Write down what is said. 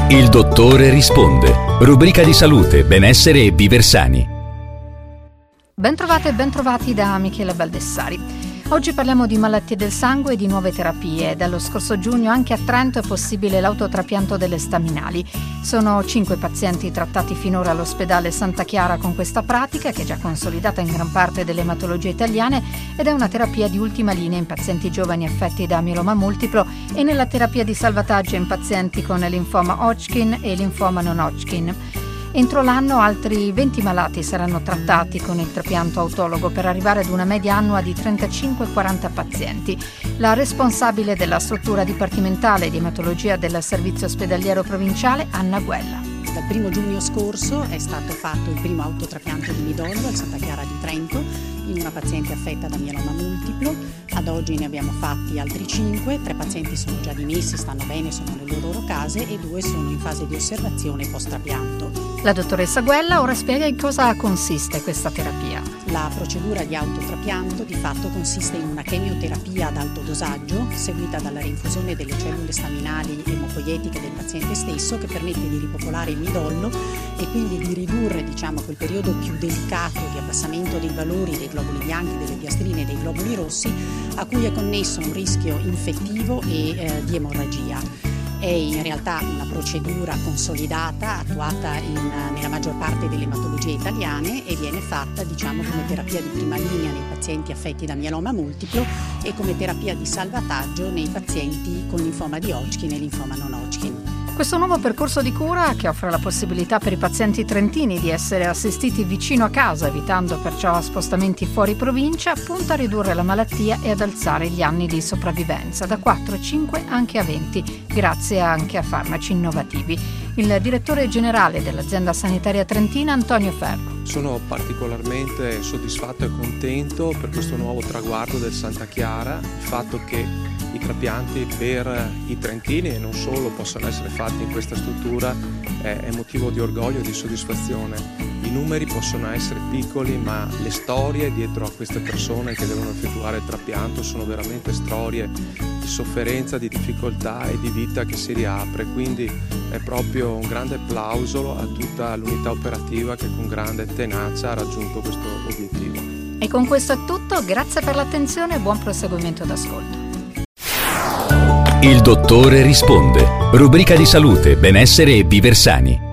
Il dottore risponde. Rubrica di salute, benessere e viver sani. Bentrovate e bentrovati da Michela Baldessari. Oggi parliamo di malattie del sangue e di nuove terapie. Dallo scorso giugno anche a Trento è possibile l'autotrapianto delle staminali. Sono 5 pazienti trattati finora all'ospedale Santa Chiara con questa pratica, che è già consolidata in gran parte delle ematologie italiane ed è una terapia di ultima linea in pazienti giovani affetti da mieloma multiplo e nella terapia di salvataggio in pazienti con linfoma Hodgkin e linfoma non Hodgkin. Entro l'anno altri 20 malati saranno trattati con il trapianto autologo per arrivare ad una media annua di 35-40 pazienti. La responsabile della struttura dipartimentale di ematologia del servizio ospedaliero provinciale, Anna Guella. Dal 1 giugno scorso è stato fatto il primo autotrapianto di midollo al Santa Chiara di Trento in una paziente affetta da mieloma multiplo. Ad oggi ne abbiamo fatti altri 5, 3 pazienti sono già dimessi, stanno bene, sono nelle loro case e 2 sono in fase di osservazione post-trapianto. La dottoressa Guella ora spiega in cosa consiste questa terapia. La procedura di autotrapianto di fatto consiste in una chemioterapia ad alto dosaggio seguita dalla rinfusione delle cellule staminali emopoietiche del paziente stesso, che permette di ripopolare il midollo e quindi di ridurre quel periodo più delicato di abbassamento dei valori dei globuli bianchi, delle piastrine e dei globuli rossi, a cui è connesso un rischio infettivo e di emorragia. È in realtà una procedura consolidata, attuata nella maggior parte delle ematologie italiane e viene fatta come terapia di prima linea nei pazienti affetti da mieloma multiplo e come terapia di salvataggio nei pazienti con linfoma di Hodgkin e linfoma non Hodgkin. Questo nuovo percorso di cura, che offre la possibilità per i pazienti trentini di essere assistiti vicino a casa, evitando perciò spostamenti fuori provincia, punta a ridurre la malattia e ad alzare gli anni di sopravvivenza da 4 a 5 anche a 20, grazie anche a farmaci innovativi. Il direttore generale dell'azienda sanitaria trentina, Antonio Ferro. Sono particolarmente soddisfatto e contento per questo nuovo traguardo del Santa Chiara, il fatto che i trapianti per i trentini e non solo possano essere fatti in questa struttura è motivo di orgoglio e di soddisfazione. I numeri possono essere piccoli, ma le storie dietro a queste persone che devono effettuare il trapianto sono veramente storie di sofferenza, di difficoltà e di vita che si riapre, quindi è proprio un grande applauso a tutta l'unità operativa che con grande tenacia ha raggiunto questo obiettivo. E con questo è tutto, grazie per l'attenzione e buon proseguimento d'ascolto. Il dottore risponde. Rubrica di salute, benessere e viver sani.